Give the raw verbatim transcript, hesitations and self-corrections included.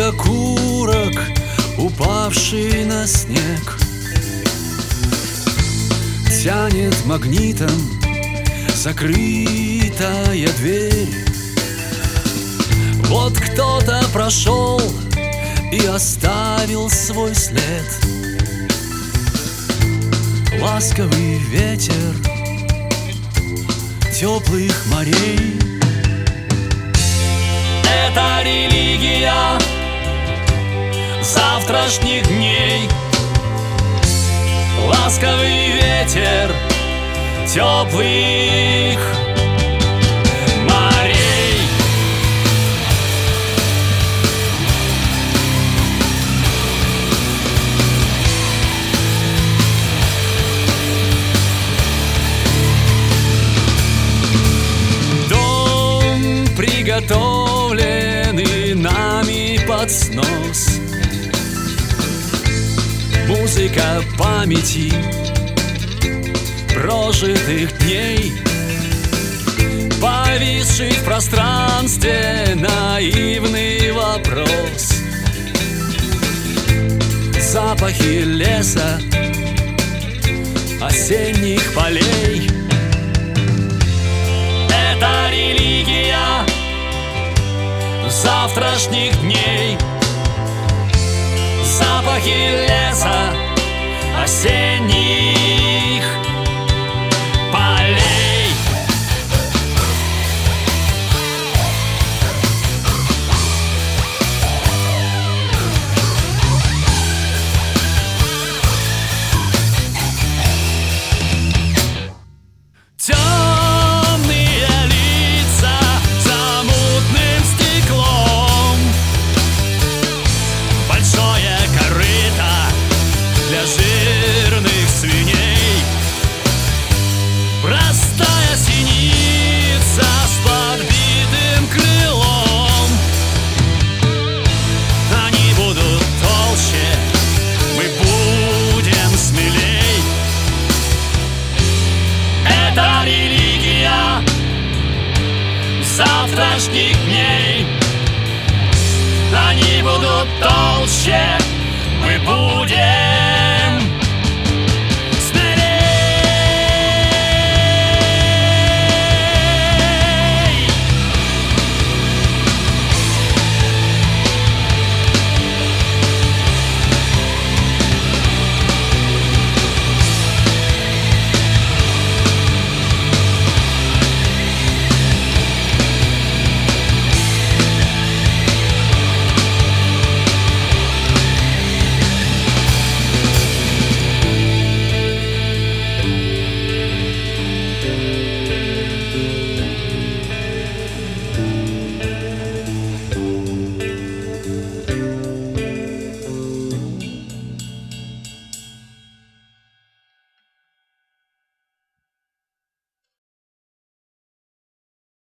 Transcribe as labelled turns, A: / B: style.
A: окурок, упавший на снег. Тянет магнитом закрытая дверь. Вот кто-то прошел и оставил свой след. Ласковый ветер теплых морей. Это религия завтрашних дней. Ласковый ветер теплых морей. Дом приготовленный нами под снос. Музыка памяти прожитых дней, повисший в пространстве наивный вопрос. Запахи леса, осенних полей. Это религия завтрашних дней. Запахи леса, осенних полей. Темные лица за мутным стеклом. Большое корыто для жирных свиней. Простая синица с подбитым крылом. Они будут толще, мы будем смелей. Это религия завтрашних дней. Они будут толще, мы будем